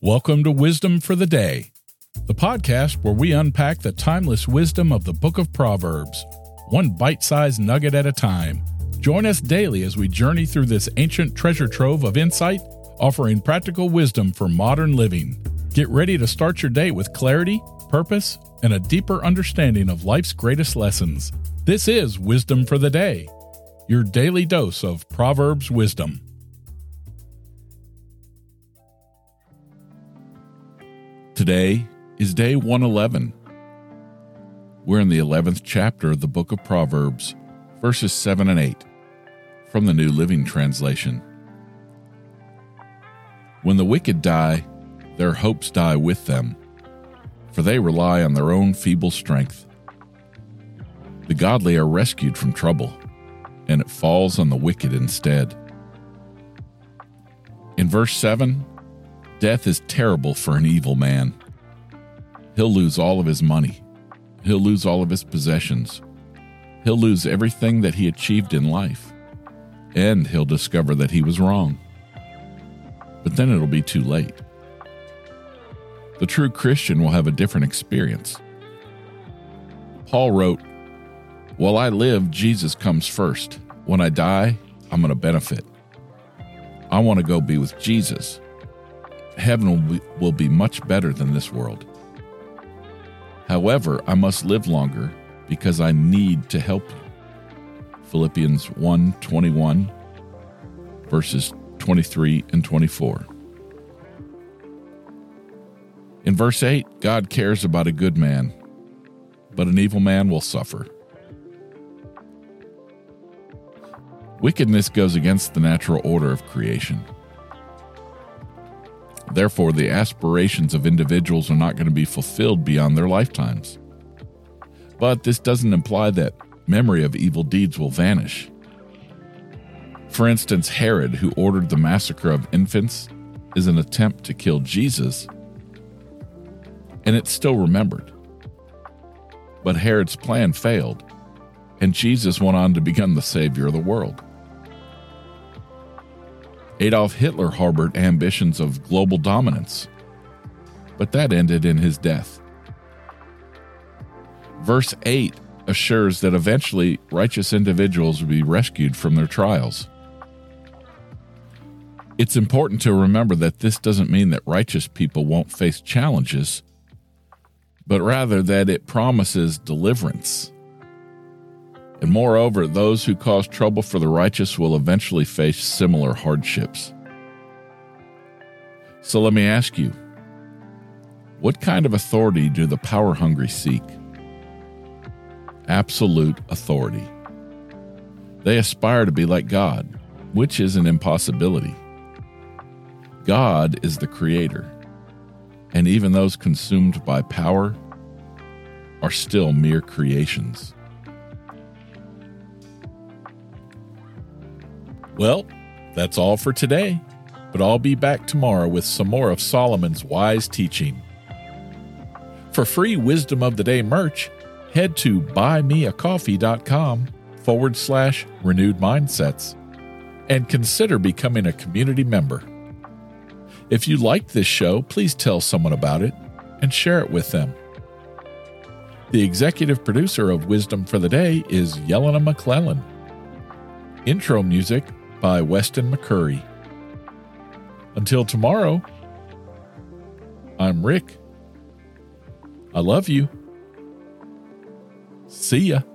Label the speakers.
Speaker 1: Welcome to Wisdom for the Day, the podcast where we unpack the timeless wisdom of the book of Proverbs, one bite-sized nugget at a time. Join us daily as we journey through this ancient treasure trove of insight, offering practical wisdom for modern living. Get ready to start your day with clarity, purpose, and a deeper understanding of life's greatest lessons. This is Wisdom for the Day, your daily dose of Proverbs wisdom. Today is day 111. We're in the 11th chapter of the book of Proverbs, verses 7 and 8, from the New Living Translation. When the wicked die, their hopes die with them, for they rely on their own feeble strength. The godly are rescued from trouble, and it falls on the wicked instead. In verse 7, death is terrible for an evil man. He'll lose all of his money. He'll lose all of his possessions. He'll lose everything that he achieved in life. And he'll discover that he was wrong. But then it'll be too late. The true Christian will have a different experience. Paul wrote, "While I live, Jesus comes first. When I die, I'm going to benefit. I want to go be with Jesus. Heaven will be much better than this world. However, I must live longer because I need to help you." Philippians 1:21, verses 23 and 24. In verse 8, God cares about a good man, but an evil man will suffer. Wickedness goes against the natural order of creation. Therefore, the aspirations of individuals are not going to be fulfilled beyond their lifetimes. But this doesn't imply that memory of evil deeds will vanish. For instance, Herod, who ordered the massacre of infants, is an attempt to kill Jesus, and it's still remembered. But Herod's plan failed, and Jesus went on to become the Savior of the world. Adolf Hitler harbored ambitions of global dominance, but that ended in his death. Verse 8 assures that eventually righteous individuals will be rescued from their trials. It's important to remember that this doesn't mean that righteous people won't face challenges, but rather that it promises deliverance. And moreover, those who cause trouble for the righteous will eventually face similar hardships. So let me ask you, what kind of authority do the power-hungry seek? Absolute authority. They aspire to be like God, which is an impossibility. God is the creator, and even those consumed by power are still mere creations. Well, that's all for today, but I'll be back tomorrow with some more of Solomon's wise teaching. For free Wisdom of the Day merch, head to buymeacoffee.com/renewed mindsets and consider becoming a community member. If you liked this show, please tell someone about it and share it with them. The executive producer of Wisdom for the Day is Yelena McClellan. Intro music by Weston McCurry. Until tomorrow, I'm Rick. I love you. See ya.